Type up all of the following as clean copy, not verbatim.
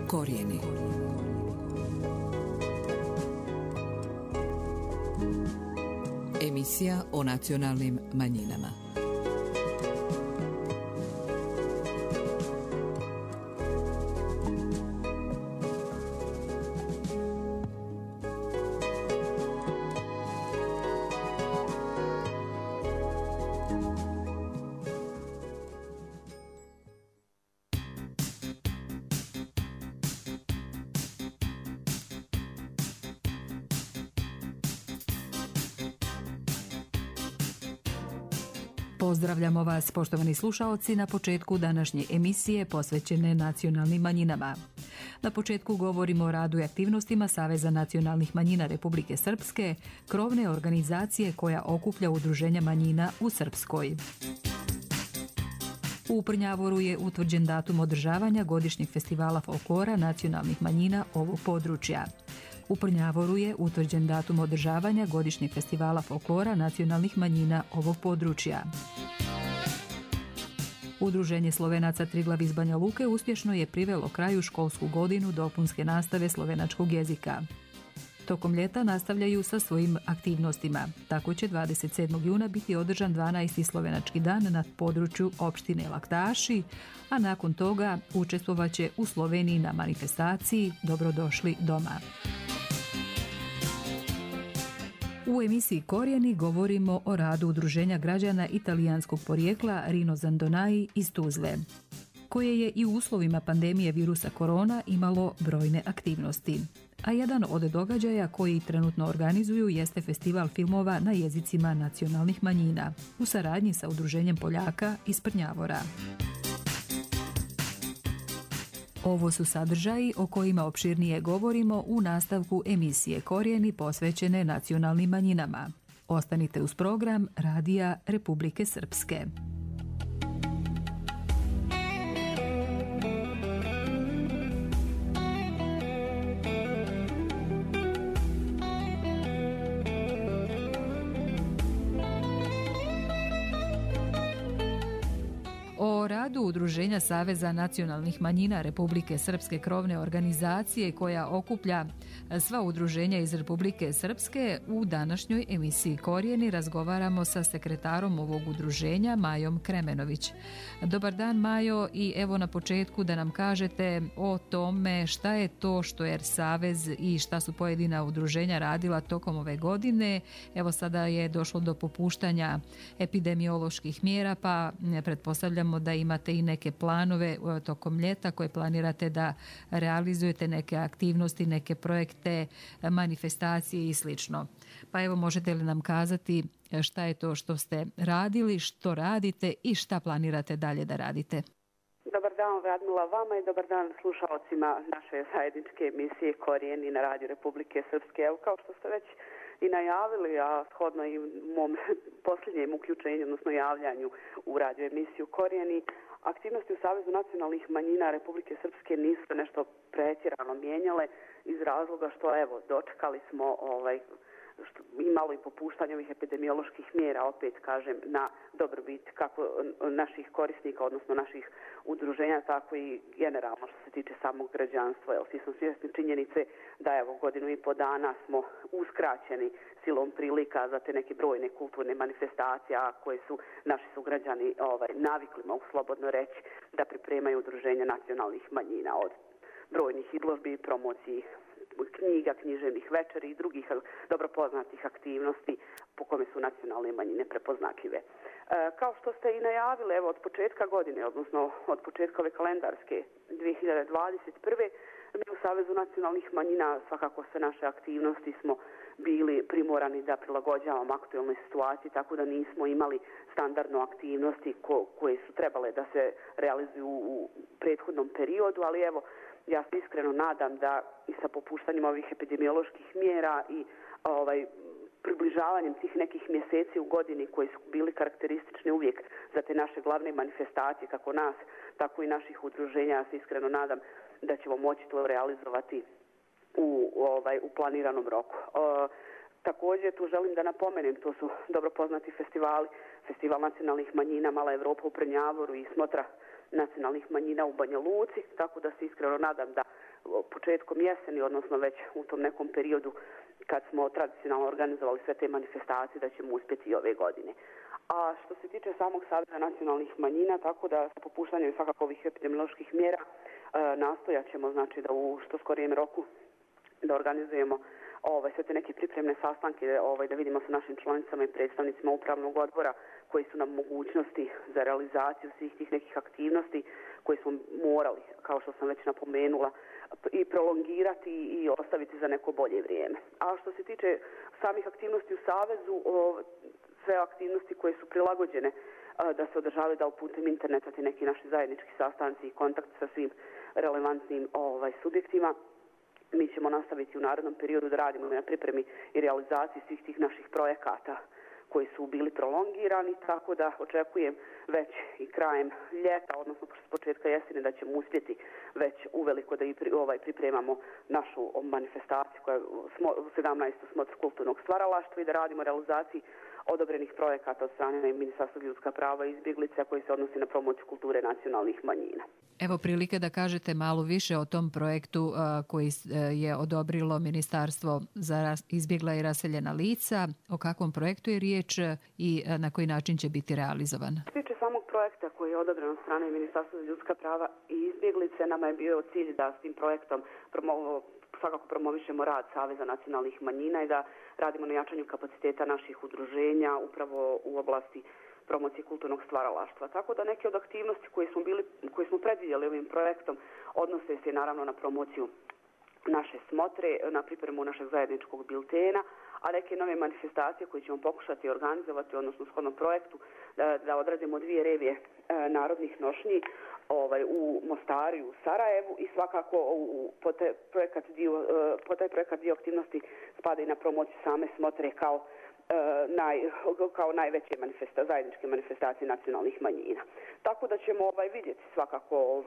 Korijeni. Emisija o nacionalnim manjinama. Pozdravljamo vas, poštovani slušaoci, na početku današnje emisije posvećene nacionalnim manjinama. Na početku govorimo o radu i aktivnostima Saveza nacionalnih manjina Republike Srpske, krovne organizacije koja okuplja udruženja manjina u Srpskoj. U Prnjavoru je utvrđen datum održavanja godišnjeg festivala folklora nacionalnih manjina ovog područja. U Prnjavoru je utvrđen datum održavanja godišnjeg festivala folklora nacionalnih manjina ovog područja. Udruženje Slovenaca Triglav iz Banja Luke uspješno je privelo kraju školsku godinu dopunske nastave slovenačkog jezika. Tokom ljeta nastavljaju sa svojim aktivnostima. Tako će 27. juna biti održan 12. slovenački dan na području opštine Laktaši, a nakon toga učestvovaće u Sloveniji na manifestaciji Dobrodošli doma. U emisiji Korijeni govorimo o radu udruženja građana italijanskog porijekla Rino Zandonai iz Tuzle, koje je i u uslovima pandemije virusa korona imalo brojne aktivnosti. A jedan od događaja koji trenutno organizuju jeste festival filmova na jezicima nacionalnih manjina u saradnji sa udruženjem Poljaka iz Prnjavora. Ovo su sadržaji o kojima opširnije govorimo u nastavku emisije Korijeni posvećene nacionalnim manjinama. Ostanite uz program Radija Republike Srpske. O radu udruženja Saveza nacionalnih manjina Republike Srpske, krovne organizacije koja okuplja sva udruženja iz Republike Srpske, u današnjoj emisiji Korijeni razgovaramo sa sekretarom ovog udruženja, Majom Kremenović. Dobar dan, Majo, i evo na početku da nam kažete o tome šta je to što je Savez i šta su pojedina udruženja radila tokom ove godine. Evo sada je došlo do popuštanja epidemioloških mjera, pa pretpostavljamo da imate i neke planove tokom ljeta koje planirate da realizujete, neke aktivnosti, neke projekte, manifestacije i slično. Pa evo, možete li nam kazati šta je to što ste radili, što radite i šta planirate dalje da radite? Dobar dan, Radmila, vama i dobar dan slušalcima naše zajedničke emisije Korijeni na Radiju Republike Srpske. Evo, kao što ste već i najavili, a shodno i mom posljednjem uključenju, odnosno javljanju u radio emisiju Korijeni, aktivnosti u Savezu nacionalnih manjina Republike Srpske nisu nešto pretjerano mijenjale iz razloga što, evo, dočekali smo imalo i popuštanje ovih epidemioloških mjera, opet kažem, na dobrobit kako naših korisnika, odnosno naših udruženja, tako i generalno što se tiče samog građanstva. Jer svi smo svjesni činjenice da evo godinu i po dana smo uskraćeni silom prilika za te neke brojne kulturne manifestacije, a koje su naši sugrađani navikli, mogu slobodno reći, da pripremaju udruženja nacionalnih manjina, od brojnih izložbi, promociji knjiga, književnih večeri i drugih dobro poznatih aktivnosti po kome su nacionalne manjine prepoznatljive. Kao što ste i najavili, evo, od početka godine, odnosno od početka ove kalendarske 2021. mi u Savezu nacionalnih manjina svakako sve naše aktivnosti smo bili primorani da prilagođavamo aktualnoj situaciji, tako da nismo imali standardno aktivnosti koje su trebale da se realizuju u prethodnom periodu, ali evo, ja se iskreno nadam da i sa popuštanjem ovih epidemioloških mjera i približavanjem tih nekih mjeseci u godini koji su bili karakteristični uvijek za te naše glavne manifestacije, kako nas, tako i naših udruženja, ja se iskreno nadam da ćemo moći to realizovati u planiranom roku. Također tu želim da napomenem, to su dobro poznati festivali, Festival nacionalnih manjina Mala Evropa u Prnjavoru i Smotra nacionalnih manjina u Banja Luci, tako da se iskreno nadam da početkom jeseni, odnosno već u tom nekom periodu kad smo tradicionalno organizovali sve te manifestacije, da ćemo uspjeti i ove godine. A što se tiče samog Saveza nacionalnih manjina, tako da sa popuštanjem svakako ovih epidemioloških mjera nastojat ćemo, znači, da u što skorijem roku da organizujemo sve te neke pripremne sastanke, da vidimo sa našim članicama i predstavnicima upravnog odbora koji su nam mogućnosti za realizaciju svih tih nekih aktivnosti koje smo morali, kao što sam već napomenula, i prolongirati i ostaviti za neko bolje vrijeme. A što se tiče samih aktivnosti u Savezu, sve aktivnosti koje su prilagođene da se održavaju da putem interneta ti neki naši zajednički sastanci i kontakt sa svim relevantnim subjektima, mi ćemo nastaviti u narednom periodu da radimo na pripremi i realizaciji svih tih naših projekata koji su bili prolongirani, tako da očekujem već i krajem ljeta, odnosno s početka jeseni, da ćemo uspjeti već uveliko da i pripremamo našu manifestaciju koja je 17. smotr kulturnog stvaralaštva i da radimo realizaciji odobrenih projekata od strane Ministarstva ljudska prava i izbjeglica koji se odnosi na promociju kulture nacionalnih manjina. Evo prilike da kažete malo više o tom projektu koji je odobrilo Ministarstvo za izbjegla i raseljena lica. O kakvom projektu je riječ i na koji način će biti realizovan? Što se tiče samog projekta koji je odobren od strane Ministarstva za ljudska prava i izbjeglice, nama je bio cilj da s tim projektom svakako promovišemo rad Saveza nacionalnih manjina i da radimo na jačanju kapaciteta naših udruženja upravo u oblasti promocije kulturnog stvaralaštva. Tako da neke od aktivnosti koje smo predvidjeli ovim projektom odnose se naravno na promociju naše smotre, na pripremu našeg zajedničkog biltena, a neke nove manifestacije koje ćemo pokušati organizovati, odnosno shodno projektu, da odradimo 2 revije narodnih nošnji u Mostaru i u Sarajevu i svakako po taj projekat dio aktivnosti spada i na promociju same smotre kao najveće zajedničke manifestacije nacionalnih manjina. Tako da ćemo vidjeti svakako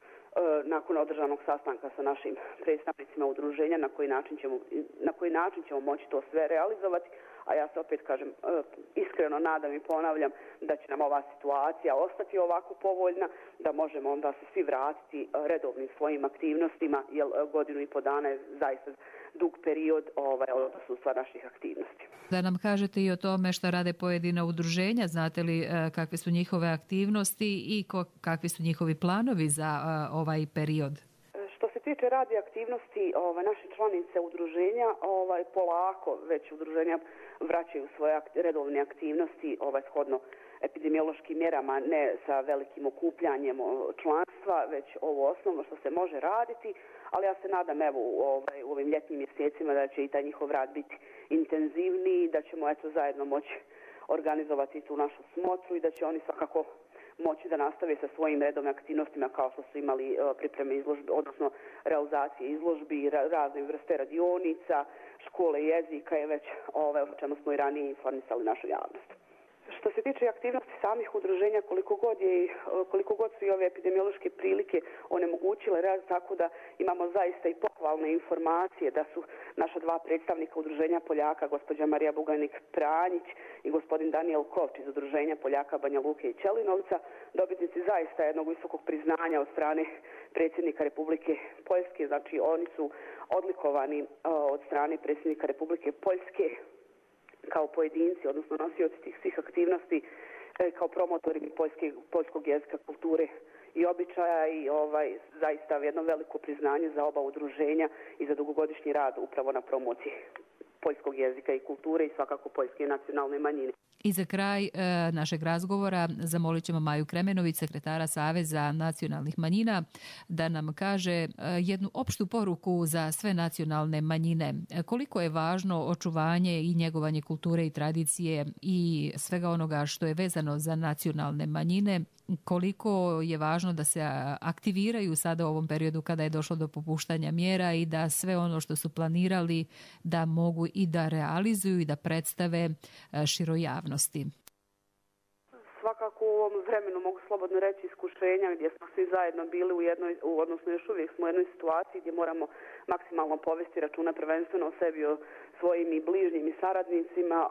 nakon održanog sastanka sa našim predstavnicima udruženja na koji način ćemo moći to sve realizovati, a ja se opet kažem iskreno nadam i ponavljam da će nam ova situacija ostati ovako povoljna, da možemo onda se svi vratiti redovnim svojim aktivnostima, jer 1,5 dana je zaista dug period odsustva naših aktivnosti. Da nam kažete i o tome što rade pojedina udruženja, znate li kakve su njihove aktivnosti i kakvi su njihovi planovi za ovaj period? Što se tiče radi aktivnosti, naše članice udruženja polako već udruženja vraćaju svoje redovne aktivnosti shodno epidemiološkim mjerama, ne sa velikim okupljanjem članstva, već ovo osnovno što se može raditi, ali ja se nadam u ovim ljetnim mjesecima da će i taj njihov rad biti intenzivniji, da ćemo zajedno moći organizovati tu našu smotru i da će oni svakako moći da nastave sa svojim redovnim aktivnostima kao što su imali pripreme izložbe, odnosno realizacije izložbi, razne vrste radionica, škole jezika je već o čemu smo i ranije informisali našu javnost. Što se tiče aktivnosti samih udruženja, koliko god su i ove epidemiološke prilike onemogućile rad, tako da imamo zaista i pohvalne informacije da su naša 2 predstavnika udruženja Poljaka, gospođa Marija Buganik-Pranjić i gospodin Daniel Kovč iz udruženja Poljaka Banja Luke i Ćelinovca, dobitnici zaista jednog visokog priznanja od strane predsjednika Republike Poljske. Znači oni su odlikovani od strane predsjednika Republike Poljske kao pojedinci, odnosno nosioci tih svih aktivnosti, kao promotori poljskog jezika, kulture i običaja i zaista jedno veliko priznanje za oba udruženja i za dugogodišnji rad upravo na promociji poljskog jezika i kulture i svakako poljske nacionalne manjine. I za kraj našeg razgovora zamolit ćemo Maju Kremenović, sekretara Saveza nacionalnih manjina, da nam kaže jednu opštu poruku za sve nacionalne manjine. Koliko je važno očuvanje i njegovanje kulture i tradicije i svega onoga što je vezano za nacionalne manjine, koliko je važno da se aktiviraju sada u ovom periodu kada je došlo do popuštanja mjera i da sve ono što su planirali da mogu i da realizuju i da predstave široj javnosti. Svakako u ovom vremenu mogu slobodno reći iskušenja gdje smo svi zajedno bili odnosno još uvijek smo u jednoj situaciji gdje moramo maksimalno povesti računa prvenstveno o sebi, o svojim i bližnjim i saradnicima,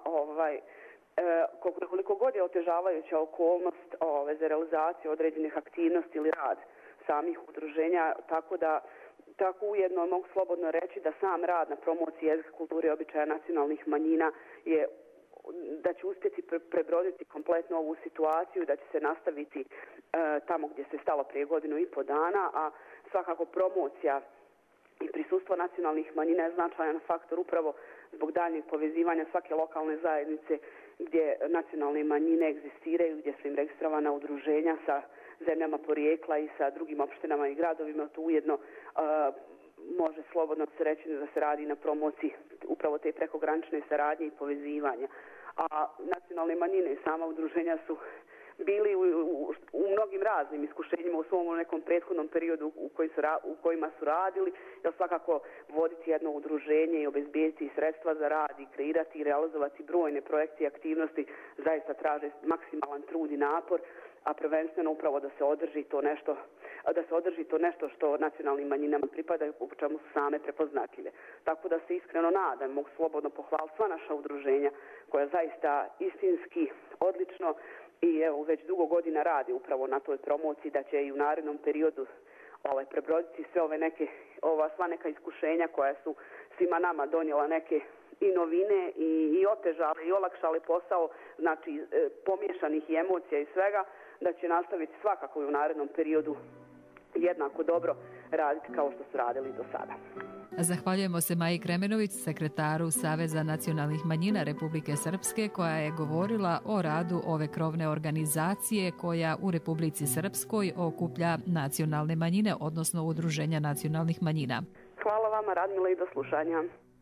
koliko god je otežavajuća okolnost za realizaciju određenih aktivnosti ili rad samih udruženja, tako da Tako ujedno mogu slobodno reći da sam rad na promociji jezika, kulture i običaja nacionalnih manjina je da će uspjeti prebroditi kompletno ovu situaciju i da će se nastaviti tamo gdje se stalo prije 1,5 dana, a svakako promocija i prisustvo nacionalnih manjina je značajan faktor upravo zbog daljnjeg povezivanja svake lokalne zajednice gdje nacionalne manjine egzistiraju, gdje su im registrovana udruženja sa zemljama porijekla i sa drugim opštinama i gradovima. Tu ujedno može slobodno se reći da se radi na promociji upravo te prekogranične saradnje i povezivanja. A nacionalne manjine i sama udruženja su bili u mnogim raznim iskušenjima u svom nekom prethodnom periodu u kojima su radili, jer svakako voditi jedno udruženje i obezbijeti sredstva za rad i kreirati i realizovati brojne projekte i aktivnosti zaista traže maksimalan trud i napor, a prvenstveno upravo da se održi to nešto što nacionalnim manjinama pripadaju, po čemu su same prepoznatljive. Tako da se iskreno nadam, mogu slobodno pohvaliti sva naša udruženja koja zaista istinski odlično i evo već dugo godina radi upravo na toj promociji, da će i u narednom periodu prebroditi sve sva neka iskušenja koja su svima nama donijela neke i novine i otežale i olakšale posao, znači pomiješanih i emocija i svega, da će nastaviti svakako i u narednom periodu jednako dobro raditi kao što su radili do sada. Zahvaljujemo se Maji Kremenović, sekretaru Saveza nacionalnih manjina Republike Srpske, koja je govorila o radu ove krovne organizacije koja u Republici Srpskoj okuplja nacionalne manjine, odnosno udruženja nacionalnih manjina. Hvala vama, Radmila, i do slušanja.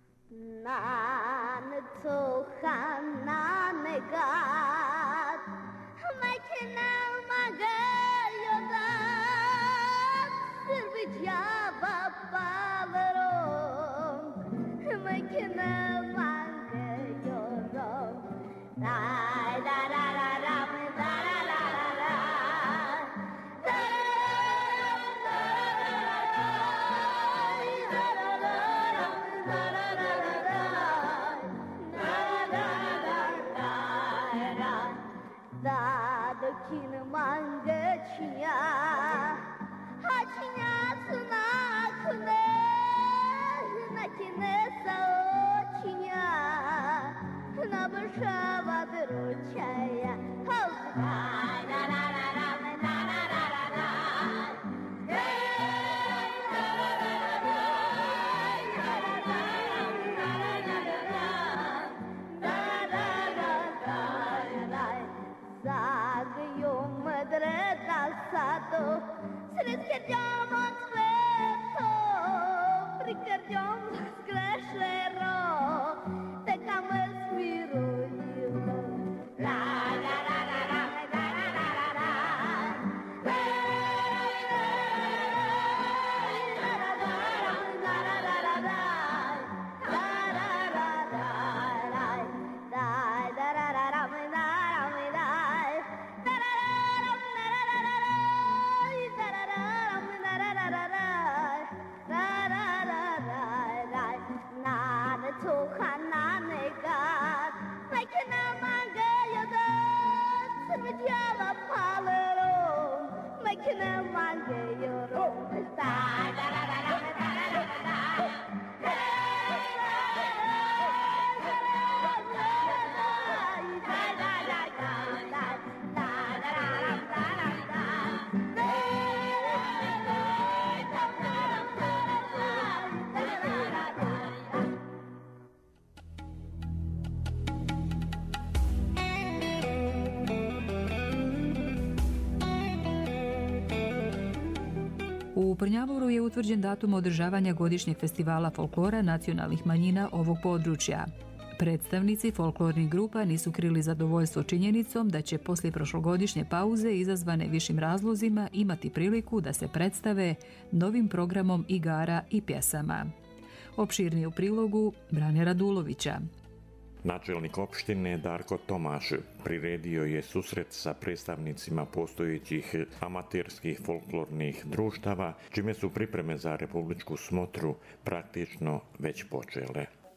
U Prnjavoru je utvrđen datum održavanja godišnjeg festivala folklora nacionalnih manjina ovog područja. Predstavnici folklornih grupa nisu krili zadovoljstvo činjenicom da će poslije prošlogodišnje pauze izazvane višim razlozima imati priliku da se predstave novim programom igara i pjesama. Opširnije u prilogu Brane Radulovića. Načelnik opštine Darko Tomaš priredio je susret sa predstavnicima postojećih amaterskih folklornih društava, čime su pripreme za republičku smotru praktično već počele.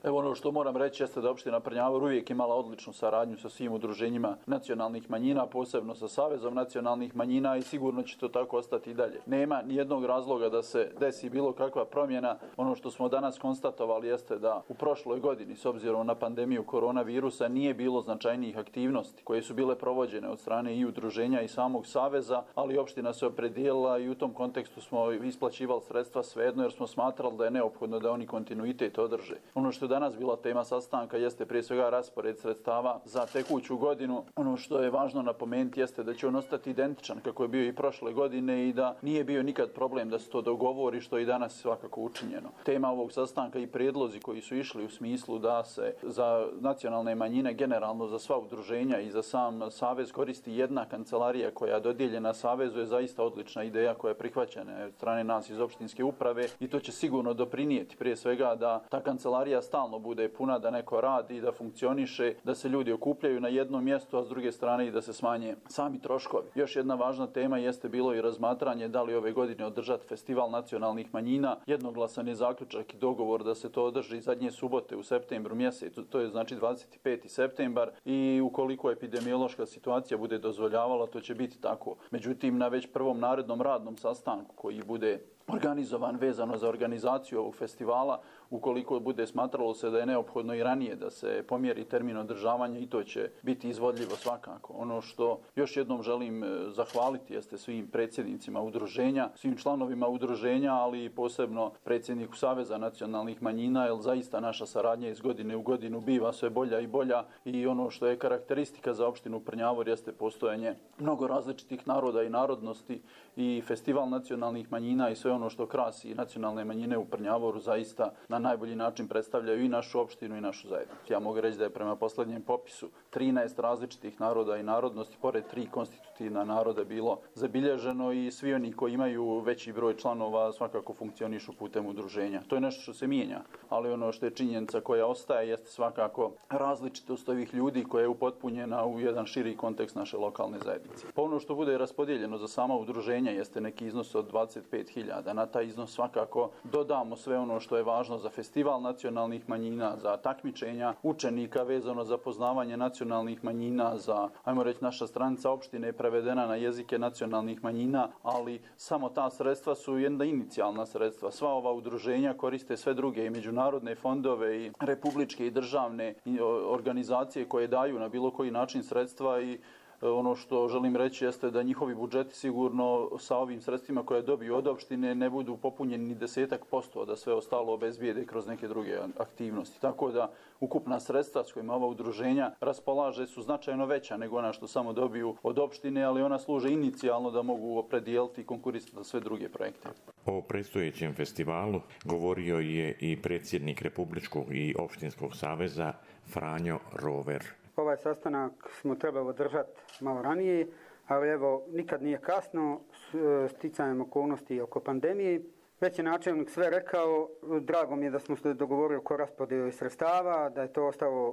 Evo ono što moram reći jeste da opština Prnjavor uvijek imala odličnu saradnju sa svim udruženjima nacionalnih manjina, posebno sa Savezom nacionalnih manjina i sigurno će to tako ostati i dalje. Nema nijednog razloga da se desi bilo kakva promjena. Ono što smo danas konstatovali jeste da u prošloj godini, s obzirom na pandemiju koronavirusa, nije bilo značajnijih aktivnosti koje su bile provođene od strane i udruženja i samog Saveza, ali opština se opredijelila i u tom kontekstu smo isplaćivali sredstva svejedno jer smo smatrali da je neophodno da oni kontinuitet održe. Ono što je danas bila tema sastanka jeste prije svega raspored sredstava za tekuću godinu. Ono što je važno napomenuti jeste da će on ostati identičan kako je bio i prošle godine i da nije bio nikad problem da se to dogovori, što je i danas svakako učinjeno. Tema ovog sastanka i prijedlozi koji su išli u smislu da se za nacionalne manjine, generalno za sva udruženja i za sam Savez koristi jedna kancelarija koja je dodijeljena Savezu, je zaista odlična ideja koja je prihvaćena od strane nas iz opštinske uprave i to će sigurno doprinijeti prije svega da ta kancelarija stalno bude puna, da neko radi, da funkcioniše, da se ljudi okupljaju na jednom mjestu, a s druge strane i da se smanje sami troškovi. Još jedna važna tema jeste bilo i razmatranje da li ove godine održati festival nacionalnih manjina. Jednoglasan je zaključak i dogovor da se to održi zadnje subote u septembru mjesecu, to je znači 25. septembar i ukoliko epidemiološka situacija bude dozvoljavala, to će biti tako. Međutim, na već prvom narednom radnom sastanku koji bude organizovan vezano za organizaciju ovog festivala, ukoliko bude smatralo se da je neophodno i ranije da se pomjeri termin održavanja, i to će biti izvodljivo svakako. Ono što još jednom želim zahvaliti jeste svim predsjednicima udruženja, svim članovima udruženja, ali i posebno predsjedniku Saveza nacionalnih manjina, jer zaista naša saradnja iz godine u godinu biva sve bolja i bolja i ono što je karakteristika za opštinu Prnjavor jeste postojanje mnogo različitih naroda i narodnosti i festival nacionalnih manjina i sve ono što krasi nacionalne manjine u Prnjavoru zaista na najbolji način predstavljaju i našu opštinu i našu zajednicu. Ja mogu reći da je prema posljednjem popisu 13 različitih naroda i narodnosti, pored 3 konstitutivna naroda, bilo zabilježeno i svi oni koji imaju veći broj članova svakako funkcionišu putem udruženja. To je nešto što se mijenja, ali ono što je činjenica koja ostaje jeste svakako različitost ovih ljudi koja je upotpunjena u jedan širi kontekst naše lokalne zajednice. Pa ono što bude raspodijeljeno za sama udruženja jeste neki iznos od 25.000. Na taj iznos svakako dodamo sve ono što je važno za festival nacionalnih manjina, za takmičenja učenika vezano za poznavanje nacionalnih manjina, za, ajmo reći, naša stranica opštine je prevedena na jezike nacionalnih manjina, ali samo ta sredstva su jedna inicijalna sredstva. Sva ova udruženja koriste sve druge i međunarodne fondove i republičke i državne organizacije koje daju na bilo koji način sredstva i ono što želim reći jeste da njihovi budžeti sigurno sa ovim sredstvima koje dobiju od opštine ne budu popunjeni ni 10%, da sve ostalo obezbijede kroz neke druge aktivnosti. Tako da ukupna sredstva s kojima ova udruženja raspolaže su značajno veća nego ona što samo dobiju od opštine, ali ona služe inicijalno da mogu opredijeliti i konkurisati za sve druge projekte. O predstojećem festivalu govorio je i predsjednik Republičkog i opštinskog saveza Franjo Rover. Ovaj sastanak smo trebali održati malo ranije, ali evo, nikad nije kasno, sticajem okolnosti oko pandemije. Već je načelnik sve rekao, drago mi je da smo se dogovorili oko raspodjele sredstava, da je to ostalo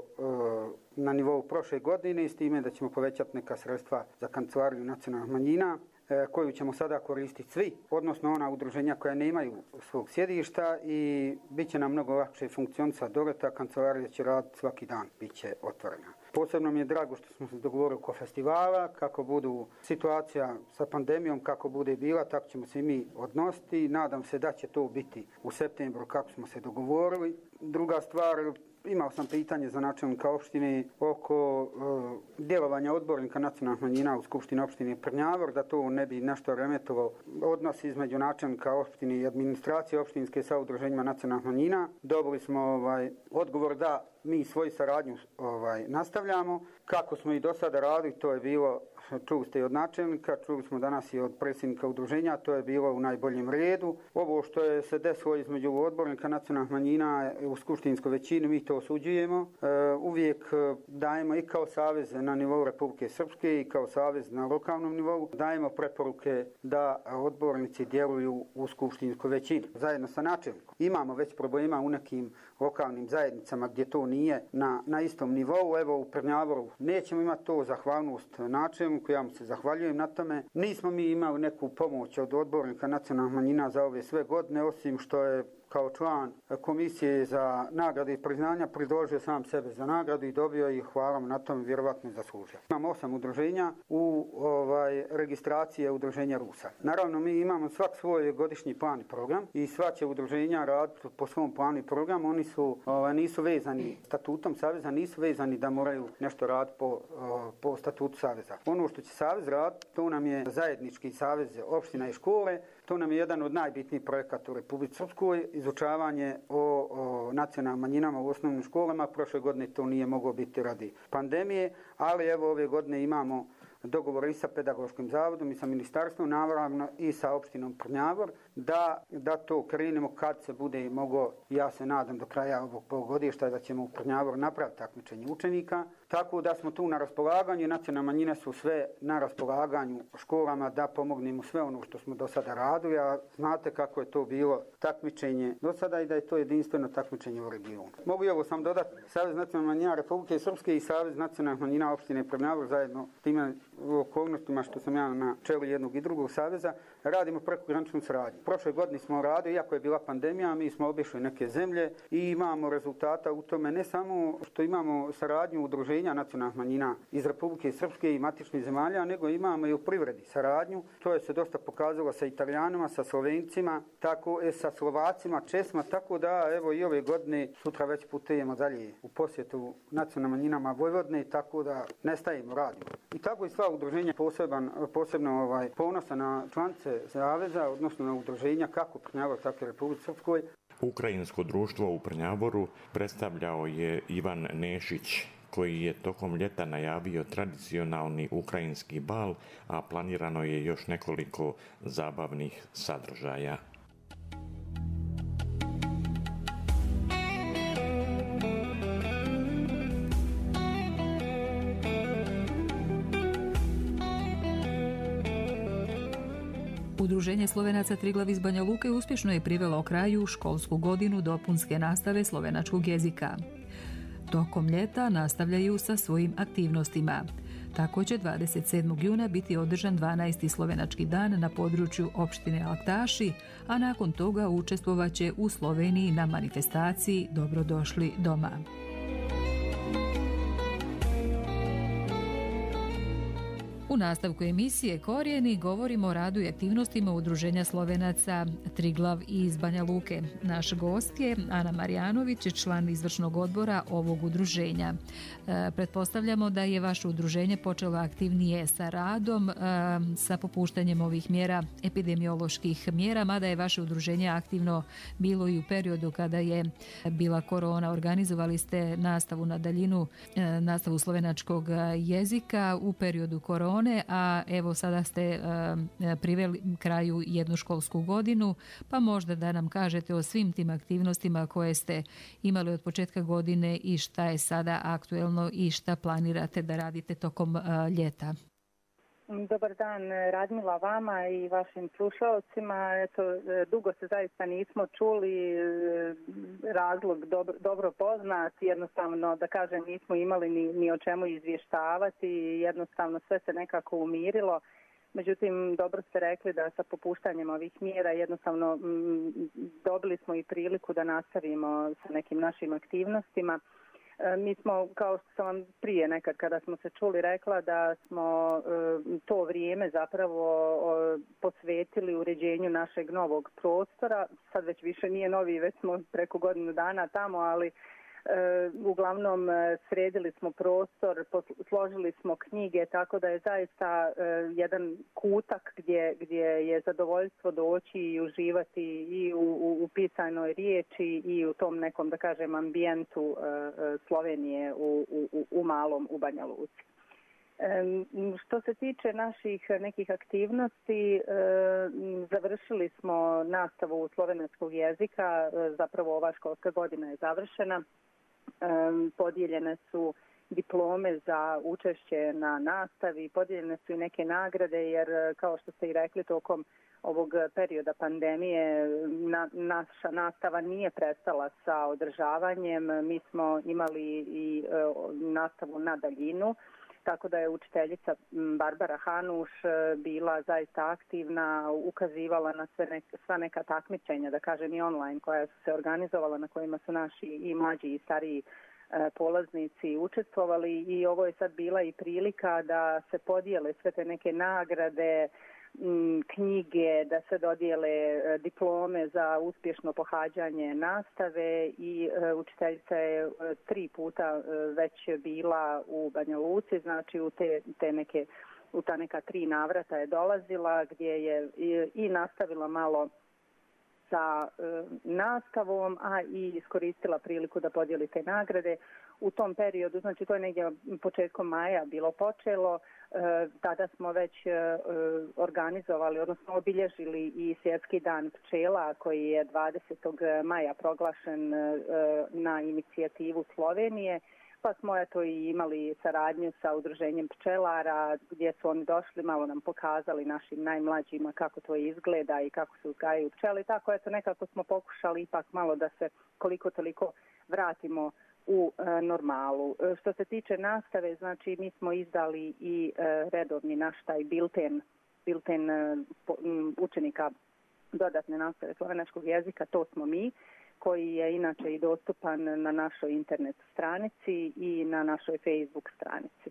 na nivou prošle godine, s time da ćemo povećati neka sredstva za kancelariju nacionalnih manjina, koju ćemo sada koristiti svi, odnosno ona udruženja koja nemaju svog sjedišta, i bit će nam mnogo lakše funkcionisati dole, ta kancelarija će raditi svaki dan, bit će otvorena. Posebno mi je drago što smo se dogovorili oko festivala, kako budu situacija sa pandemijom, kako bude bila, tako ćemo se i mi odnositi. Nadam se da će to biti u septembru kako smo se dogovorili. Druga stvar, imao sam pitanje za načelnika opštine oko djelovanja odbornika nacionalnih manjina u Skupštini opštine Prnjavor, da to ne bi nešto remetilo odnos između načelnika opštine i administracije opštinske sa udruženjima nacionalnih manjina. Dobili smo odgovor da mi svoju saradnju nastavljamo. Kako smo i do sada radili, to je bilo, čuli ste i od načelnika, čuli smo danas i od predsjednika udruženja, to je bilo u najboljem redu. Ovo što je se desilo između odbornika nacionalnih manjina u skupštinskoj većini, mi to osuđujemo. Uvijek dajemo i kao savez na nivou Republike Srpske i kao savez na lokalnom nivou, dajemo preporuke da odbornici djeluju u skupštinskoj većini. Zajedno sa načelnikom. Imamo već problema u nekim lokalnim zajednicama gdje to nije na istom nivou. Evo u Prnjavoru nećemo imati to, zahvalnost načelniku, ja mu se zahvaljujem na tome. Nismo mi imali neku pomoć od odbornika nacionalnih manjina za ove sve godine, osim što je kao član komisije za nagrade i priznanja predložio sam sebe za nagradu i dobio ih, hvala na tom, vjerovatno zaslužio. Imamo 8 udruženja u registracije udruženja Rusa. Naravno, mi imamo svak svoj godišnji plan i program i sva će udruženja raditi po svom planu i programu. Oni nisu vezani statutom saveza, nisu vezani da moraju nešto raditi po statutu saveza. Ono što će savez raditi, to nam je zajednički savez opština i škole. To nam je jedan od najbitnijih projekata u Republici Srpskoj, izučavanje o nacionalnim manjinama u osnovnim školama. Prošle godine to nije moglo biti radi pandemije, ali evo ove godine imamo dogovor i sa pedagoškim zavodom i sa ministarstvom, naravno i sa opštinom Prnjavor, da to krenemo kad se bude moglo, ja se nadam do kraja ovog polugodišta da ćemo u Prnjavor napraviti takmičenje učenika. Tako da smo tu na raspolaganju, nacionalne manjine su sve na raspolaganju školama da pomognemo sve ono što smo do sada radili, a znate kako je to bilo takmičenje do sada i da je to jedinstveno takmičenje u regionu. Mogu ovo sam dodati, Savez nacionalnih manjina Republike Srpske i Savez nacionalnih manjina opštine Prnjavor zajedno time u okolnostima što sam ja na čelu jednog i drugog saveza, radimo prekograničnu saradnju. Prošle godine smo radili, iako je bila pandemija, mi smo obišli neke zemlje i imamo rezultata u tome, ne samo što imamo saradnju udruženja nacionalnih manjina iz Republike Srpske i matičnih zemalja, nego imamo i u privredi saradnju. To je se dosta pokazalo sa Italijanima, sa Slovencima, tako sa Slovacima, Česma, tako da evo i ove godine sutra već putujemo dalje u posjetu nacionalnim manjinama Vojvodine, tako da ne stajemo, radimo. I tako i sva udruženja posebno ponosa na članice saveza, odnosno na udruženja kako Prnjavor, tako i Republike Srpskoj. Ukrajinsko društvo u Prnjavoru predstavljao je Ivan Nešić, koji je tokom ljeta najavio tradicionalni ukrajinski bal, a planirano je još nekoliko zabavnih sadržaja. Udruženje Slovenaca Triglav iz Banja Luke uspješno je privelo kraju školsku godinu dopunske nastave slovenačkog jezika. Tokom ljeta nastavljaju sa svojim aktivnostima. Tako će 27. juna biti održan 12. slovenački dan na području opštine Laktaši, a nakon toga učestvovaće u Sloveniji na manifestaciji Dobrodošli doma. U nastavku emisije Korijeni govorimo o radu i aktivnostima Udruženja Slovenaca Triglav iz Banja Luke. Naš gost je Ana Marjanović, član izvršnog odbora ovog udruženja. Pretpostavljamo da je vaše udruženje počelo aktivnije sa radom, sa popuštanjem ovih mjera, epidemioloških mjera, mada je vaše udruženje aktivno bilo i u periodu kada je bila korona. Organizovali ste nastavu na daljinu, nastavu slovenačkog jezika u periodu korone, a evo sada ste priveli kraju jednu školsku godinu, pa možda da nam kažete o svim tim aktivnostima koje ste imali od početka godine i šta je sada aktuelno i šta planirate da radite tokom ljeta. Dobar dan, Radmila, vama i vašim slušalcima. Eto, dugo se zaista nismo čuli, razlog dobro poznat, jednostavno da kažem nismo imali ni o čemu izvještavati, jednostavno sve se nekako umirilo. Međutim, dobro ste rekli da sa popuštanjem ovih mjera jednostavno dobili smo i priliku da nastavimo sa nekim našim aktivnostima. Mi smo, kao što sam vam prije nekad kada smo se čuli, rekla da smo to vrijeme zapravo posvetili uređenju našeg novog prostora. Sad već više nije novi, već smo preko godinu dana tamo, ali uglavnom sredili smo prostor, složili smo knjige, tako da je zaista jedan kutak gdje je zadovoljstvo doći i uživati i u pisanoj riječi i u tom nekom, da kažem, ambijentu Slovenije u malom, u Banja Luci. Što se tiče naših nekih aktivnosti, završili smo nastavu slovenačkog jezika, zapravo ova školska godina je završena. Podijeljene su diplome za učešće na nastavi, podijeljene su i neke nagrade, jer kao što ste i rekli, tokom ovog perioda pandemije naša nastava nije prestala sa održavanjem. Mi smo imali i nastavu na daljinu. tako da je učiteljica Barbara Hanuš bila zaista aktivna, ukazivala na sva neka takmičenja, da kažem i online, koja su se organizovala, na kojima su naši i mlađi i stariji polaznici učestvovali, i ovo je sad bila i prilika da se podijele sve te neke nagrade, knjige, da se dodijele diplome za uspješno pohađanje nastave, i učiteljica je 3 puta već bila u Banja Luci, znači u ta neka 3 navrata je dolazila, gdje je i nastavila malo sa nastavom, a i iskoristila priliku da podijeli te nagrade. U tom periodu, znači to je negdje početkom maja bilo počelo, tada smo već organizovali, odnosno obilježili i Svjetski dan pčela, koji je 20. maja proglašen na inicijativu Slovenije, pa smo i imali saradnju sa udruženjem pčelara, gdje su oni došli, malo nam pokazali, našim najmlađima, kako to izgleda i kako se uzgajaju pčele. Tako nekako smo pokušali ipak malo da se koliko toliko vratimo u normalu. Što se tiče nastave, znači mi smo izdali i redovni naš taj bilten učenika dodatne nastave slovenačkog jezika, to smo mi, koji je inače i dostupan na našoj internet stranici i na našoj Facebook stranici.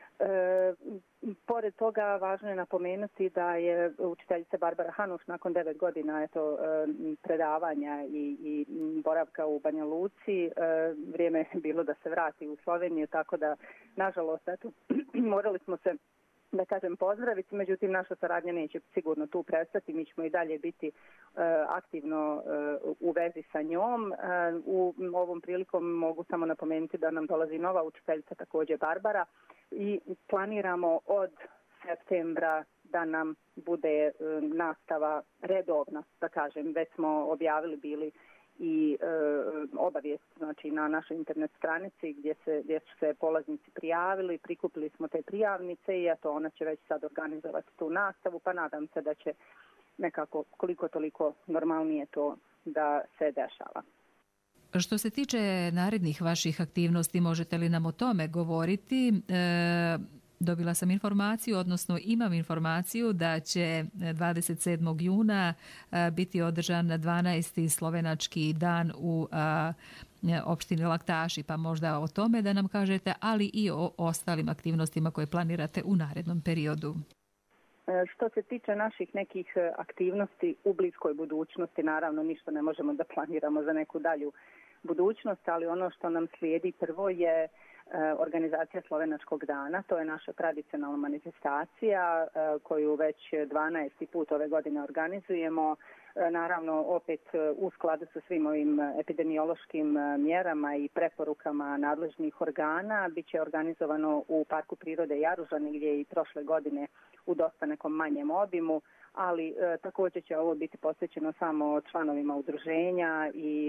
Pored toga, važno je napomenuti da je učiteljica Barbara Hanuš nakon 9 godina predavanja i boravka u Banja Luci, vrijeme je bilo da se vrati u Sloveniju, tako da, nažalost, morali smo se, da kažem, pozdraviti, međutim naša saradnja neće sigurno tu prestati, mi ćemo i dalje biti aktivno u vezi sa njom. U ovom prilikom mogu samo napomenuti da nam dolazi nova učiteljica, također Barbara, i planiramo od septembra da nam bude nastava redovna, da kažem. Već smo objavili bili i obavijest, znači, na našoj internet stranici gdje su se polaznici prijavili, prikupili smo te prijavnice i eto, ona će već sad organizovati tu nastavu, pa nadam se da će nekako koliko toliko normalnije to da se dešava. Što se tiče narednih vaših aktivnosti, možete li nam o tome govoriti? Dobila sam informaciju, odnosno imam informaciju da će 27. juna biti održan 12. slovenački dan u opštini Laktaši, pa možda o tome da nam kažete, ali i o ostalim aktivnostima koje planirate u narednom periodu. Što se tiče naših nekih aktivnosti u bliskoj budućnosti, naravno ništa ne možemo da planiramo za neku dalju budućnost, ali ono što nam slijedi prvo je organizacija Slovenačkog dana. To je naša tradicionalna manifestacija koju već 12. put ove godine organizujemo. Naravno, opet u skladu sa svim ovim epidemiološkim mjerama i preporukama nadležnih organa, bit će organizovano u Parku prirode Jaružani, gdje je i prošle godine u dosta nekom manjem obimu, ali također će ovo biti posvećeno samo članovima udruženja i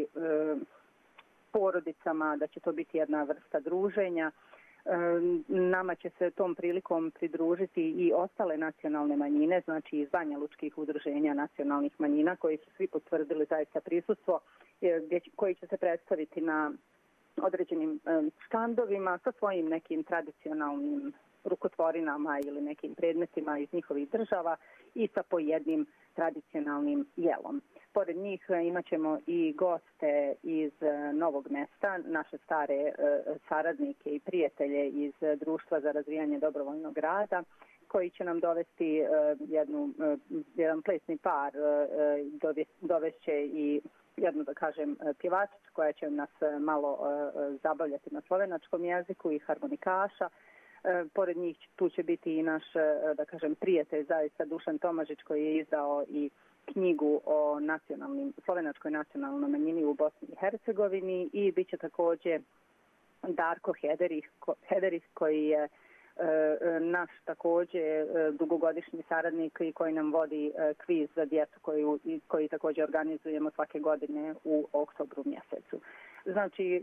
porodicama, da će to biti jedna vrsta druženja. Nama će se tom prilikom pridružiti i ostale nacionalne manjine, znači iz banjalučkih udruženja nacionalnih manjina, koji su svi potvrdili zaista prisustvo, koji će se predstaviti na određenim štandovima sa svojim nekim tradicionalnim rukotvorinama ili nekim predmetima iz njihovih država i sa pojednim tradicionalnim jelom. Pored njih imat ćemo i goste iz Novog Mesta, naše stare saradnike i prijatelje iz Društva za razvijanje dobrovoljnog rada, koji će nam dovesti jedan plesni par, dovešće i jednu, da kažem, pjevačicu koja će nas malo zabavljati na slovenačkom jeziku i harmonikaša. Pored njih tu će biti i naš, da kažem, prijatelj zaista Dušan Tomažić, koji je izdao i knjigu o slovenačkoj nacionalnoj manjini u Bosni i Hercegovini, i bit će također Darko Hederih, koji je naš također dugogodišnji saradnik i koji nam vodi kviz za djecu koji također organizujemo svake godine u oktobru mjesecu. Znači,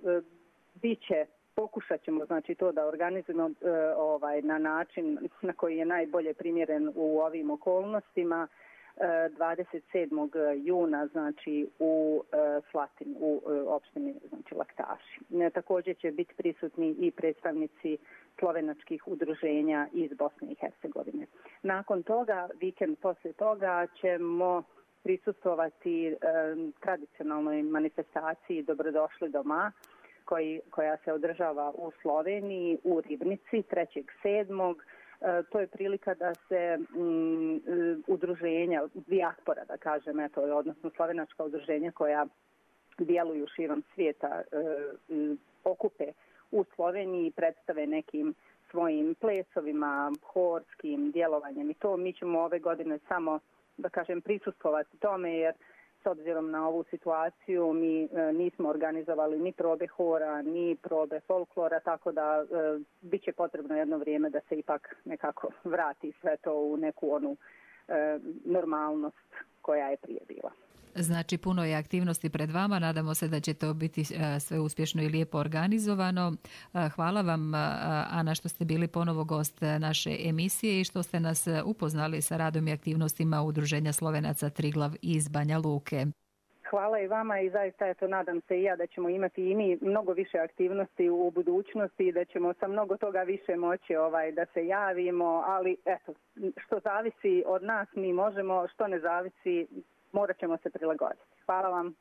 pokušat ćemo, znači, to da organizujemo na način na koji je najbolje primjeren u ovim okolnostima. 27. juna, znači u Slatini, u opštini, znači Laktaši. Također će biti prisutni i predstavnici slovenačkih udruženja iz Bosne i Hercegovine. Nakon toga, vikend poslije toga, ćemo prisustvovati tradicionalnoj manifestaciji Dobrodošli doma, koja se održava u Sloveniji, u Ribnici, 3.7. To je prilika da se udruženja, dijaspora da kažem, odnosno slovenačka udruženja koja djeluju širom svijeta, okupe u Sloveniji i predstave nekim svojim plesovima, horskim djelovanjem i to. Mi ćemo ove godine samo, da kažem, prisustvovati tome jer s obzirom na ovu situaciju mi nismo organizovali ni probe hora, ni probe folklora, tako da bit će potrebno jedno vrijeme da se ipak nekako vrati sve to u neku onu normalnost koja je prije bila. Znači, puno je aktivnosti pred vama. Nadamo se da će to biti sve uspješno i lijepo organizovano. Hvala vam, Ana, što ste bili ponovo gost naše emisije i što ste nas upoznali sa radom i aktivnostima Udruženja Slovenaca Triglav iz Banja Luke. Hvala i vama i zaista nadam se i ja da ćemo imati i mi mnogo više aktivnosti u budućnosti i da ćemo sa mnogo toga više moći da se javimo, ali što zavisi od nas mi možemo, što ne zavisi morat ćemo se prilagoditi. Hvala vam.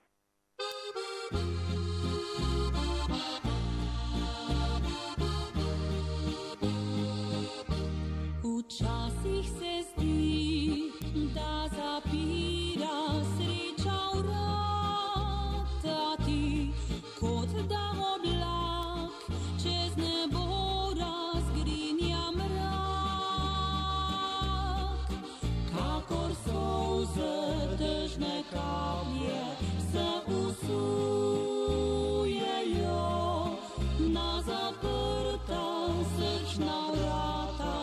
Včasih se zdi, da zapira sreča vrata ti, kot da oblak čez nebo razgrinja mrak, kakor solze težne kaplje se usujejo na zaprta srčna vrata.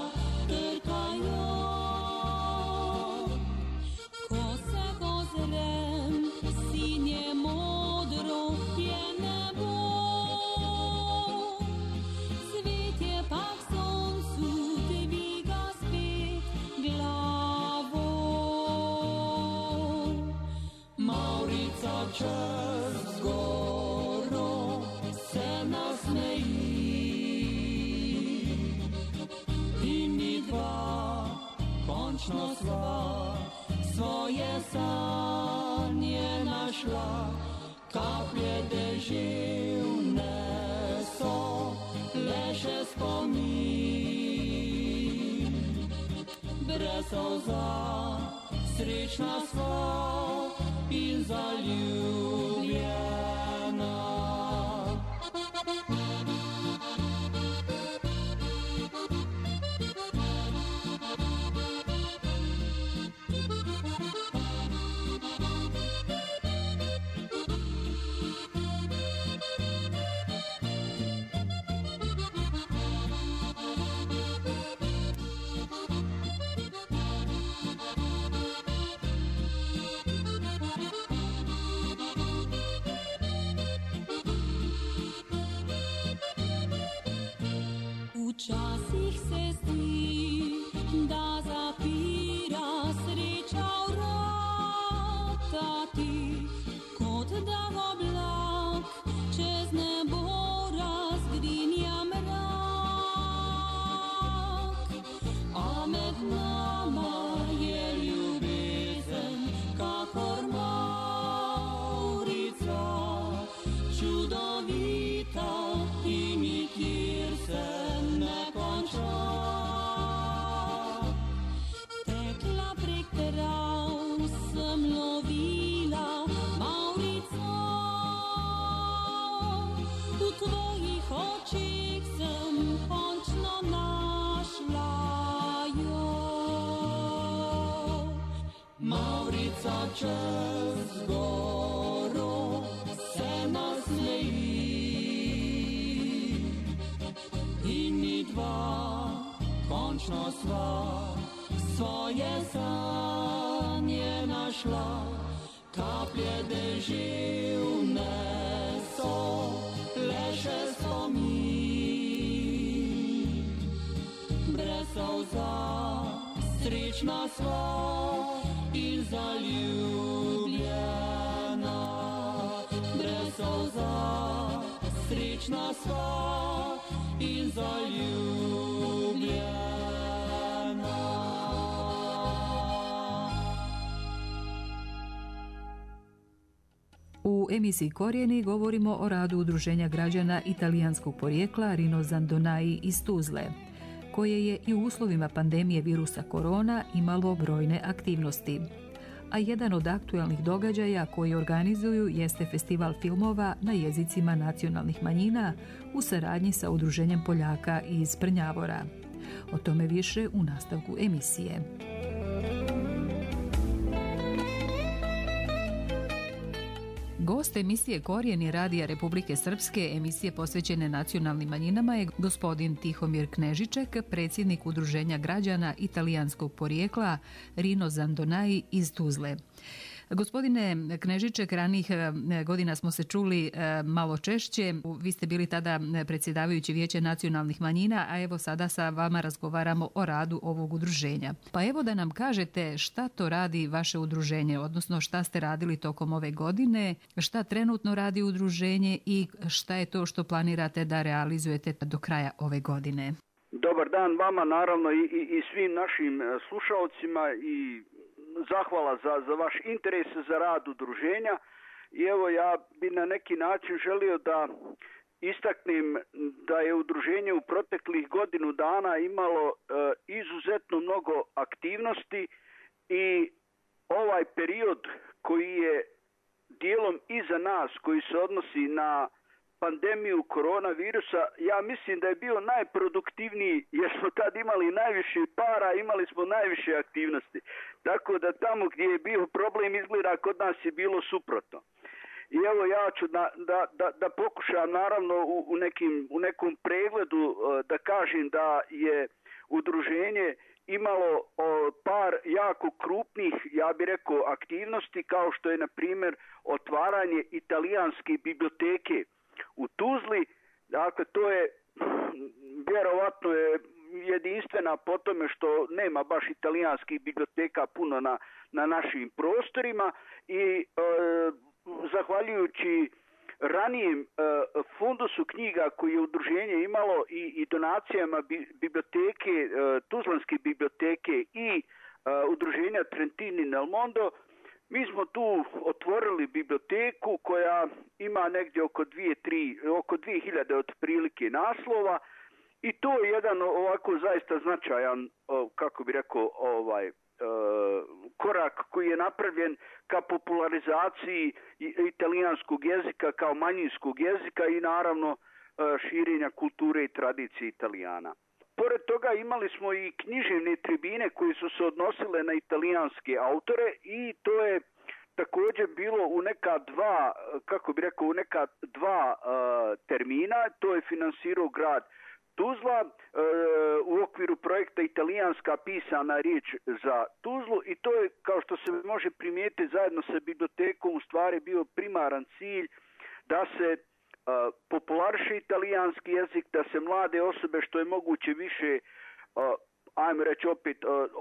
Čez goro se nasmeji in mi dva končno sva svoje sanje našla. Kaplje deževne so le še spomin, brez solza srečna sva in zaljubljena. Včasih se zdi, da zapira sreča vrata ti, kot da oblak čez nebo razgrinja mrak, a med nama je ljubezen, kakor Maurica, čudovita in nikjer se tekla prek trav sem lovila Maurico, v tvojih očih sem končno našla jo. Maurica čez goro se nasmeji in mi dva končno sva svoje sanje našla. Kaplje deževne so le še spomin, brez solza srečna sva in zaljubljena, brez solza, srečna sva in zaljubljena. U emisiji Korijeni govorimo o radu Udruženja građana italijanskog porijekla Rino Zandonai iz Tuzle, koje je i u uslovima pandemije virusa korona imalo brojne aktivnosti. A jedan od aktualnih događaja koji organizuju jeste festival filmova na jezicima nacionalnih manjina u saradnji sa Udruženjem Poljaka iz Prnjavora. O tome više u nastavku emisije. Gost emisije Korijeni Radija Republike Srpske, emisije posvećene nacionalnim manjinama, je gospodin Tihomir Knežiček, predsjednik Udruženja građana italijanskog porijekla Rino Zandonai iz Tuzle. Gospodine Knežiček, ranijih godina smo se čuli malo češće. Vi ste bili tada predsjedavajući Vijeće nacionalnih manjina, a evo sada sa vama razgovaramo o radu ovog udruženja. Pa evo da nam kažete šta to radi vaše udruženje, odnosno šta ste radili tokom ove godine, šta trenutno radi udruženje i šta je to što planirate da realizujete do kraja ove godine. Dobar dan vama, naravno i svim našim slušalcima i zahvala za vaš interes za rad udruženja. I evo ja bi na neki način želio da istaknem da je udruženje u proteklih godinu dana imalo izuzetno mnogo aktivnosti i ovaj period koji je dijelom iza nas, koji se odnosi na pandemiju koronavirusa, ja mislim da je bio najproduktivniji jer smo tad imali najviše para, imali smo najviše aktivnosti. Tako da tamo gdje je bio problem izgleda kod nas je bilo suprotno. I evo ja ću da pokušam naravno u nekom pregledu da kažem da je udruženje imalo par jako krupnih, ja bih rekao, aktivnosti kao što je na primjer otvaranje italijanske biblioteke u Tuzli. Dakle, to je vjerovatno je jedinstvena po tome što nema baš italijanskih biblioteka puno na našim prostorima i zahvaljujući ranijem fundusu knjiga koji je udruženje imalo i donacijama biblioteke, Tuzlanske biblioteke i udruženja Trentini nel Mondo, mi smo tu otvorili biblioteku koja ima negdje oko 2000 otprilike naslova i to je jedan ovako zaista značajan, kako bi rekao, korak koji je napravljen ka popularizaciji italijanskog jezika kao manjinskog jezika i naravno širenja kulture i tradicije Italijana. Pored toga imali smo i književne tribine koje su se odnosile na italijanske autore i to je također bilo u neka dva termina. To je finansirao grad Tuzla u okviru projekta Italijanska pisana riječ za Tuzlu i to je, kao što se može primijetiti, zajedno sa bibliotekom u stvari bio primaran cilj da se populariše italijanski jezik, da se mlade osobe što je moguće više, ajmo reći opet,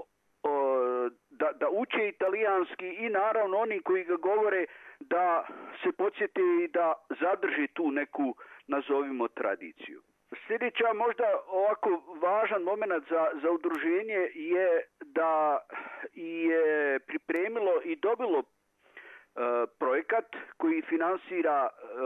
da uče italijanski i naravno oni koji ga govore da se podsjete i da zadrži tu neku, nazovimo, tradiciju. Sljedeća možda ovako važan moment za udruženje je da je pripremilo i dobilo projekat koji finansira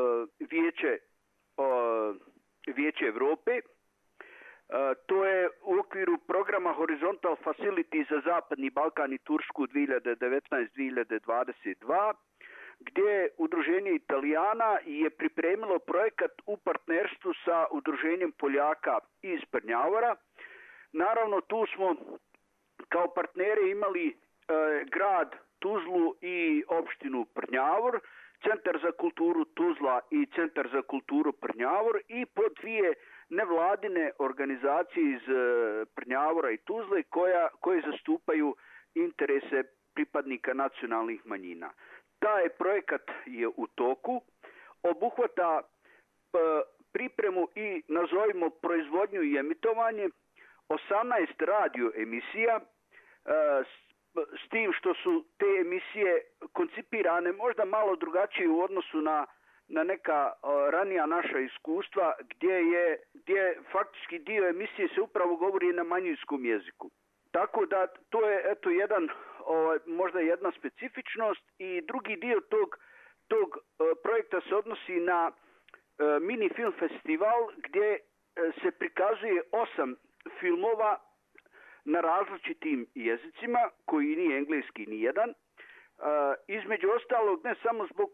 Vijeće Europe. To je u okviru programa Horizontal Facility za Zapadni Balkan i Tursku 2019-2022, gdje udruženje Italijana je pripremilo projekat u partnerstvu sa udruženjem Poljaka iz Prnjavora. Naravno, tu smo kao partnere imali grad Tuzlu i opštinu Prnjavor, Centar za kulturu Tuzla i Centar za kulturu Prnjavor i po dvije nevladine organizacije iz Prnjavora i Tuzle koje zastupaju interese pripadnika nacionalnih manjina. Taj projekat je u toku, obuhvata pripremu i, nazovimo, proizvodnju i emitovanje 18 radio emisija, s tim što su te emisije koncipirane možda malo drugačije u odnosu na neka ranija naša iskustva gdje faktički dio emisije se upravo govori na manjinskom jeziku. Tako da to je eto možda jedna specifičnost i drugi dio tog projekta se odnosi na mini film festival gdje se prikazuje 8 filmova na različitim jezicima koji nije engleski ni jedan. Između ostalog ne samo zbog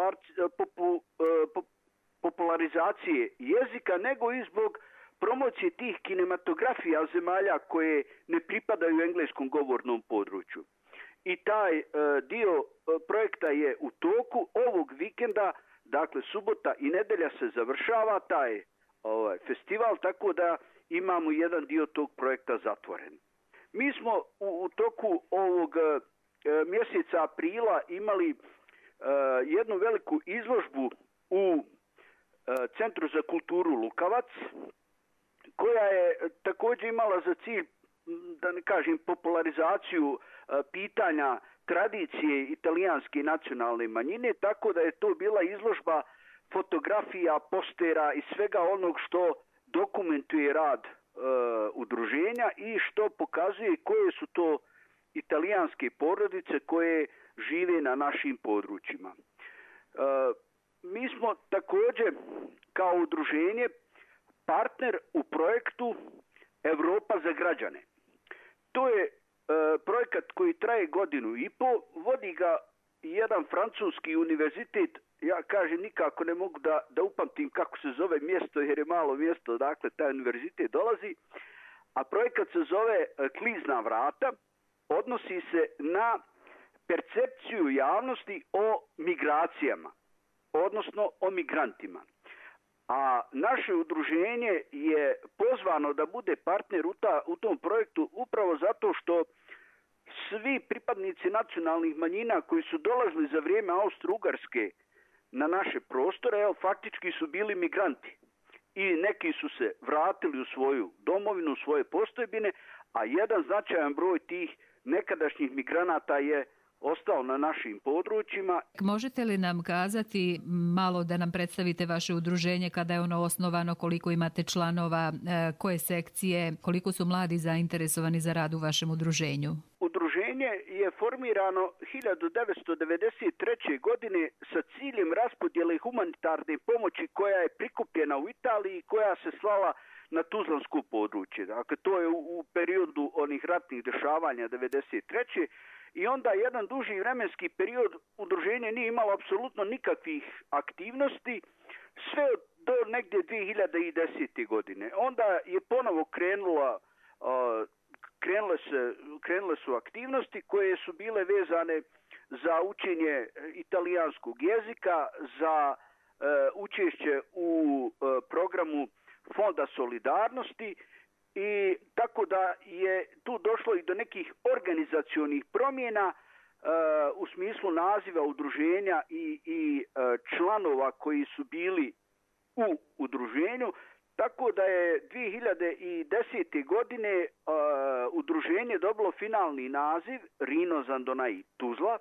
popularizacije jezika nego i zbog promocije tih kinematografija zemalja koje ne pripadaju engleskom govornom području. I taj dio projekta je u toku ovog vikenda, dakle subota i nedjelja se završava taj festival, tako da imamo jedan dio tog projekta zatvoren. Mi smo u toku ovog mjeseca aprila imali jednu veliku izložbu u Centru za kulturu Lukavac, koja je također imala za cilj, da ne kažem, popularizaciju pitanja tradicije italijanske nacionalne manjine, tako da je to bila izložba fotografija, postera i svega onog što dokumentuje rad udruženja i što pokazuje koje su to italijanske porodice koje žive na našim područjima. Mi smo također kao udruženje partner u projektu Europa za građane. To je projekat koji traje 1.5 godinu. Vodi ga jedan francuski univerzitet. Ja kažem, nikako ne mogu da upamtim kako se zove mjesto, jer je malo mjesto odakle taj univerzitet dolazi. A projekat se zove Klizna vrata. Odnosi se na percepciju javnosti o migracijama, odnosno o migrantima. A naše udruženje je pozvano da bude partner u tom projektu upravo zato što svi pripadnici nacionalnih manjina koji su dolazili za vrijeme Austro-Ugarske na naše prostore, faktički su bili migranti. I neki su se vratili u svoju domovinu, u svoje postojbine, a jedan značajan broj tih nekadašnjih migranata je ostao na našim područjima. Možete li nam kazati malo da nam predstavite vaše udruženje, kada je ono osnovano, koliko imate članova, koje sekcije, koliko su mladi zainteresovani za rad u vašem udruženju? Udruženje je formirano 1993. godine sa ciljem raspodjele humanitarne pomoći koja je prikupljena u Italiji i koja se slala na tuzlansko područje. Dakle, to je u periodu onih ratnih dešavanja 1993. I onda jedan duži vremenski period udruženje nije imalo apsolutno nikakvih aktivnosti, sve do negdje 2010. godine. Onda je ponovo krenule su aktivnosti koje su bile vezane za učenje italijanskog jezika, za učešće u programu Fonda solidarnosti, i tako da je tu došlo i do nekih organizacionih promjena u smislu naziva udruženja i članova koji su bili u udruženju, tako da je 2010. godine udruženje dobilo finalni naziv Rino Zandonai Tuzla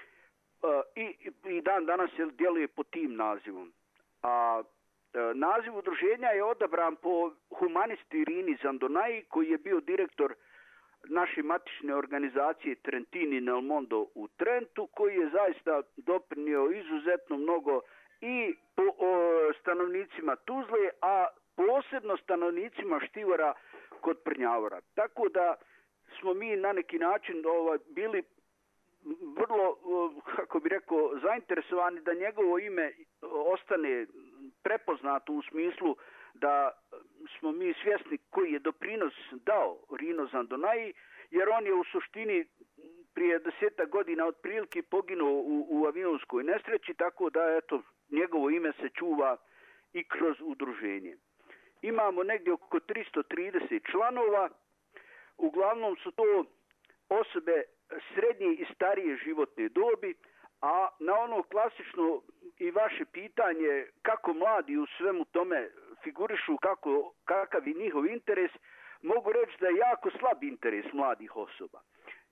i dan danas djeluje pod tim nazivom. A naziv udruženja je odabran po humanisti Rini Zandonai, koji je bio direktor naše matične organizacije Trentini nel Mondo u Trentu, koji je zaista doprinio izuzetno mnogo i stanovnicima Tuzle, a posebno stanovnicima Štivora kod Prnjavora. Tako da smo mi na neki način bili vrlo, kako bi rekao, zainteresovani da njegovo ime ostane prepoznato u smislu da smo mi svjesni koji je doprinos dao Rino Zandonai, jer on je u suštini prije 10 godina otprilike poginuo u avionskoj nesreći, tako da eto, njegovo ime se čuva i kroz udruženje. Imamo negdje oko 330 članova, uglavnom su to osobe srednje i starije životne dobi, a na ono klasično i vaše pitanje kako mladi u svemu tome figurišu, kakav je njihov interes, mogu reći da je jako slab interes mladih osoba.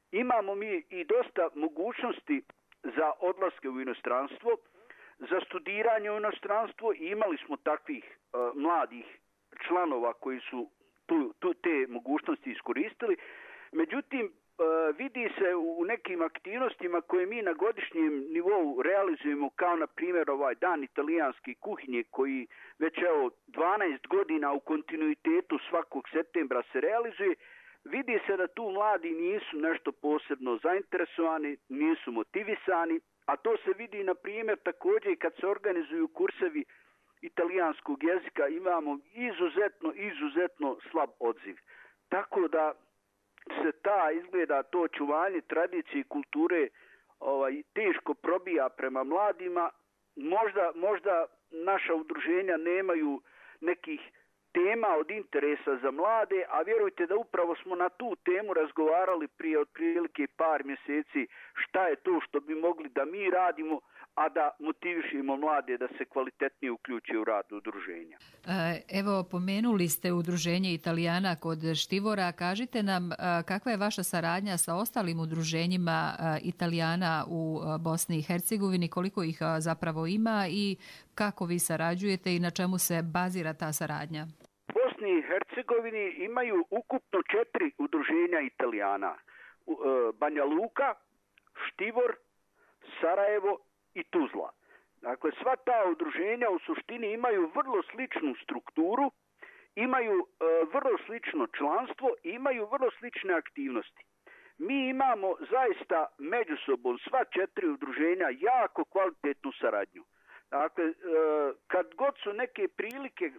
imamo mi i dosta mogućnosti za odlaske u inostranstvo, za studiranje u inostranstvo i imali smo takvih mladih članova koji su te mogućnosti iskoristili. Međutim, vidi se u nekim aktivnostima koje mi na godišnjem nivou realizujemo, kao na primjer ovaj dan italijanske kuhinje koji već 12 godina u kontinuitetu svakog septembra se realizuje. Vidi se da tu mladi nisu nešto posebno zainteresovani, nisu motivisani, a to se vidi na primjer također kad se organizuju kursevi italijanskog jezika, imamo izuzetno slab odziv. Tako da se izgleda to očuvanje tradicije i kulture teško probija prema mladima. Možda naša udruženja nemaju nekih tema od interesa za mlade, a vjerujte da upravo smo na tu temu razgovarali prije otprilike par mjeseci šta je to što bi mogli da mi radimo, a da motivišemo mlade da se kvalitetnije uključe u rad udruženja. Evo, pomenuli ste udruženje Italijana kod Štivora. Kažite nam kakva je vaša saradnja sa ostalim udruženjima Italijana u Bosni i Hercegovini, koliko ih zapravo ima i kako vi sarađujete i na čemu se bazira ta saradnja? U Bosni i Hercegovini imaju ukupno 4 udruženja Italijana. Banja Luka, Štivor, Sarajevo i Tuzla. Dakle, sva ta udruženja u suštini imaju vrlo sličnu strukturu, imaju vrlo slično članstvo i imaju vrlo slične aktivnosti. Mi imamo zaista međusobom sva 4 udruženja jako kvalitetnu saradnju. Dakle, kad god su neke prilike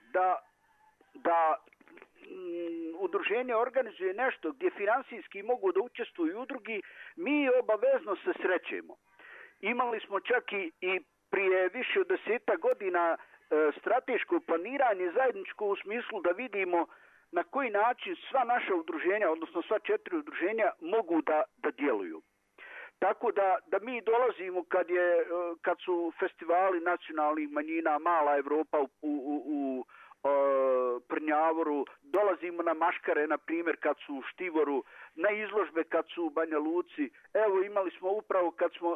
da udruženje organizuje nešto gdje finansijski mogu da učestvuju udrugi, mi obavezno se srećemo. Imali smo čak i prije više od 10 godina strateško planiranje zajedničko u smislu da vidimo na koji način sva naša udruženja, odnosno sva 4 udruženja mogu da djeluju. Tako da mi dolazimo kad su festivali nacionalnih manjina, Mala Evropa u Prnjavoru, dolazimo na maškare, na primjer, kad su u Štivoru, na izložbe kad su u Banja Luci. Evo, imali smo upravo kad smo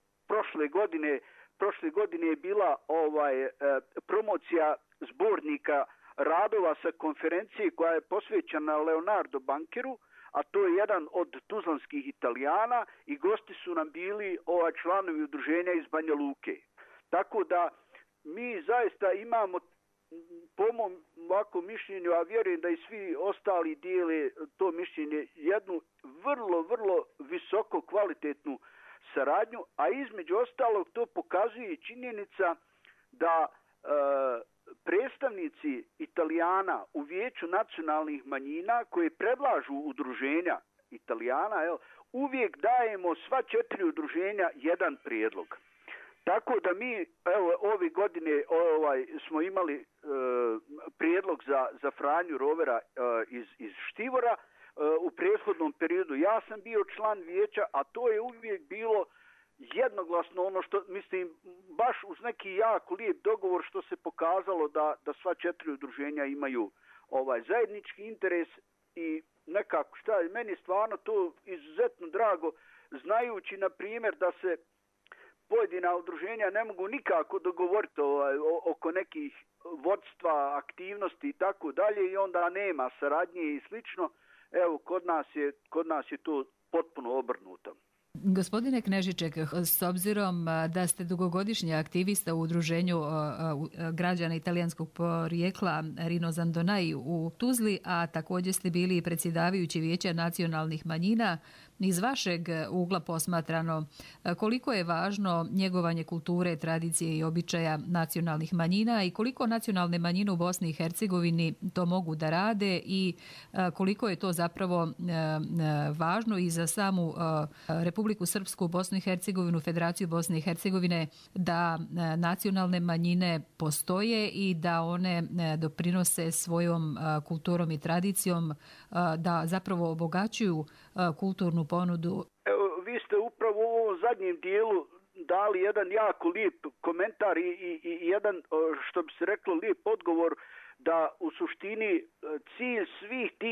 prošle godine je bila promocija zbornika radova sa konferencije koja je posvećena Leonardo Bankeru, a to je jedan od tuzlanskih Italijana i gosti su nam bili članovi udruženja iz Banja Luke. Tako da mi zaista imamo, po mom ovakvom mišljenju, a vjerujem da i svi ostali dijele to mišljenje, jednu vrlo visoko kvalitetnu saradnju, a između ostalog to pokazuje i činjenica da predstavnici Italijana u Vijeću nacionalnih manjina koje predlažu udruženja Italijana, uvijek dajemo sva 4 udruženja jedan prijedlog. Tako da mi, ove godine smo imali prijedlog za Franju Rovera iz Štivora. U prethodnom periodu ja sam bio član vijeća, a to je uvijek bilo jednoglasno ono što, mislim, baš uz neki jako lijep dogovor što se pokazalo da sva 4 udruženja imaju zajednički interes i nekako meni stvarno to izuzetno drago, znajući na primjer da se pojedina udruženja ne mogu nikako dogovoriti oko nekih vodstva, aktivnosti i tako dalje i onda nema saradnje i slično. Evo, kod nas je to potpuno obrnuto. Gospodine Knežiček, s obzirom da ste dugogodišnji aktivista u udruženju građana italijanskog porijekla Rino Zandonai u Tuzli, a također ste bili i predsjedavajući Vijeća nacionalnih manjina, iz vašeg ugla posmatrano, koliko je važno njegovanje kulture, tradicije i običaja nacionalnih manjina i koliko nacionalne manjine u Bosni i Hercegovini to mogu da rade i koliko je to zapravo važno i za samu Republiku Srpsku, Bosnu i Hercegovinu, Federaciju Bosne i Hercegovine, da nacionalne manjine postoje i da one doprinose svojom kulturom i tradicijom, da zapravo obogaćuju kulturnu ponudu. Evo, vi ste upravo u ovom zadnjem dijelu dali jedan jako lijep komentar i jedan, što bi se reklo, lijep odgovor da u suštini cilj svih tih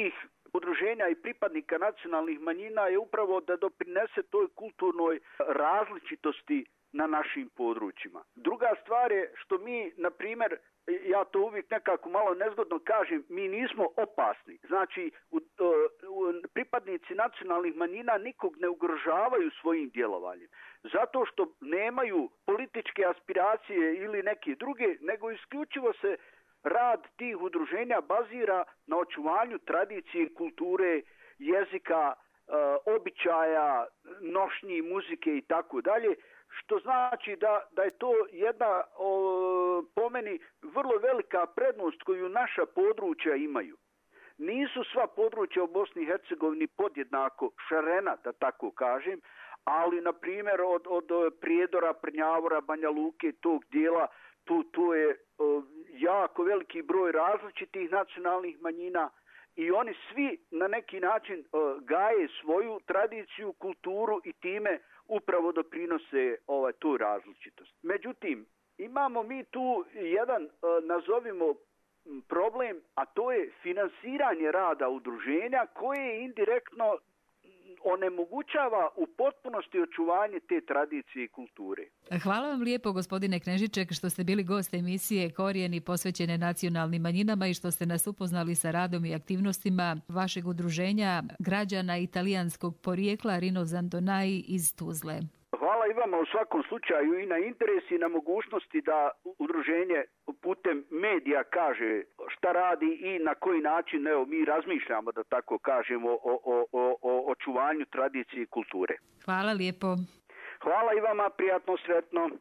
udruženja i pripadnika nacionalnih manjina je upravo da doprinese toj kulturnoj različitosti na našim područjima. Druga stvar je što mi, na primjer, ja to uvijek nekako malo nezgodno kažem, mi nismo opasni. Znači, pripadnici nacionalnih manjina nikog ne ugrožavaju svojim djelovanjem. Zato što nemaju političke aspiracije ili neke druge, nego isključivo se rad tih udruženja bazira na očuvanju tradicije, kulture, jezika, običaja, nošnji, muzike i tako dalje. Što znači da je to jedna, po meni, vrlo velika prednost koju naša područja imaju. Nisu sva područja u Bosni i Hercegovini podjednako šarena, da tako kažem, ali, na primjer, od Prijedora, Prnjavora, Banja Luke, tog dijela, tu je jako veliki broj različitih nacionalnih manjina i oni svi na neki način gaje svoju tradiciju, kulturu i time upravo doprinose tu različitost. Međutim, imamo mi tu jedan, nazovimo, problem, a to je finansiranje rada udruženja koje indirektno onemogućava u potpunosti očuvanje te tradicije i kulture. Hvala vam lijepo, gospodine Knežiček, što ste bili gost emisije Korijeni posvećene nacionalnim manjinama i što ste nas upoznali sa radom i aktivnostima vašeg udruženja građana italijanskog porijekla Rino Zandonai iz Tuzle. Hvala i vama u svakom slučaju i na interesi i na mogućnosti da udruženje putem medija kaže šta radi i na koji način mi razmišljamo, da tako kažemo, o očuvanju tradicije i kulture. Hvala lijepo. Hvala i vama, prijatno, sretno.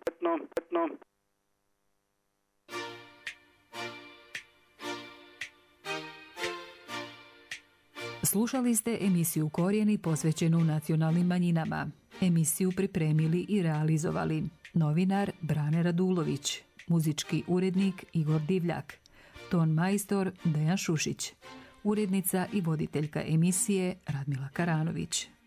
Slušali ste emisiju Korijeni posvećenu nacionalnim manjinama. Emisiju pripremili i realizovali novinar Brane Radulović, muzički urednik Igor Divljak, ton majstor Dejan Šušić, urednica i voditeljka emisije Radmila Karanović.